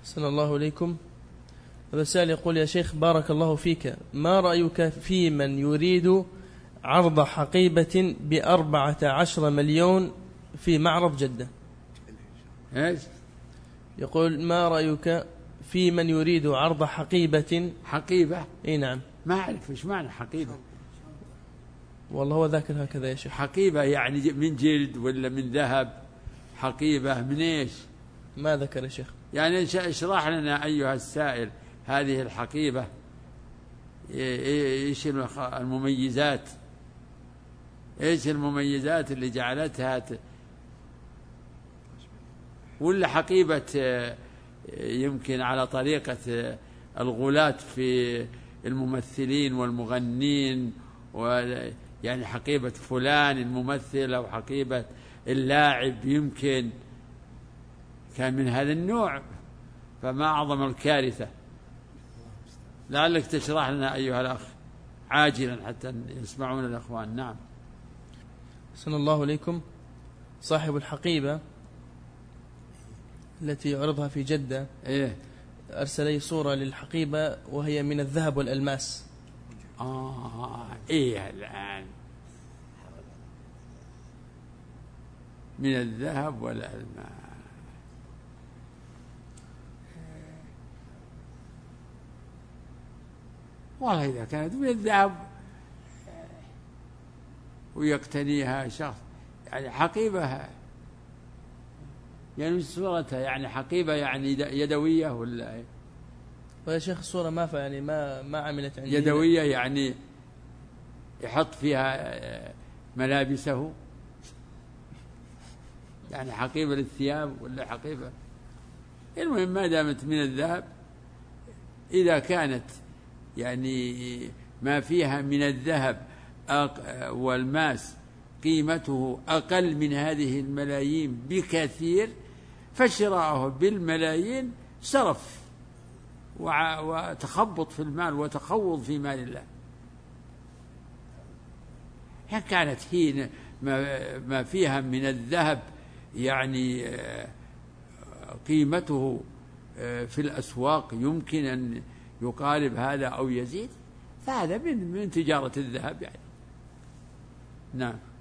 أحسن الله إليكم. هذا السائل يقول: يا شيخ بارك الله فيك، ما رأيك في من يريد عرض حقيبة ب14 مليون في معرض جدة؟ ايش؟ يقول: ما رأيك في من يريد عرض حقيبة؟ حقيبة؟ اي نعم. ما أعرف إيش معنى حقيبة. والله هو ذاكر هكذا يا شيخ. حقيبة يعني من جلد ولا من ذهب؟ حقيبة من ايش؟ ما ذكر يا شيخ. يعني اشرح لنا أيها السائل هذه الحقيبة ايش المميزات، ايش المميزات اللي جعلتها ولا حقيبة يمكن على طريقة الغلاة في الممثلين والمغنين، يعني حقيبة فلان الممثل أو حقيبة اللاعب يمكن كان من هذا النوع، فما أعظم الكارثة. لعلك تشرح لنا أيها الأخ عاجلا حتى يسمعون الأخوان. نعم. أحسن الله إليكم. صاحب الحقيبة التي يعرضها في جدة أرسل لي صورة للحقيبة وهي من الذهب والألماس. الآن من الذهب والألماس. والله إذا كانت من الذهب ويقتنيها شخص يعني حقيبة، يعني صورتها يعني حقيبة يعني يدوية ولا إيه؟ ويا شيخ الصورة ما يعني ما عملت عندي يدوية، يعني يحط فيها ملابسه، يعني حقيبة للثياب ولا حقيبة. المهم ما دامت من الذهب، إذا كانت يعني ما فيها من الذهب والماس قيمته أقل من هذه الملايين بكثير، فشراءه بالملايين سرف وتخبط في المال وتخوض في مال الله. كانت هي ما فيها من الذهب يعني قيمته في الأسواق يمكن أن يقارب هذا أو يزيد، فهذا من تجارة الذهب يعني. نعم.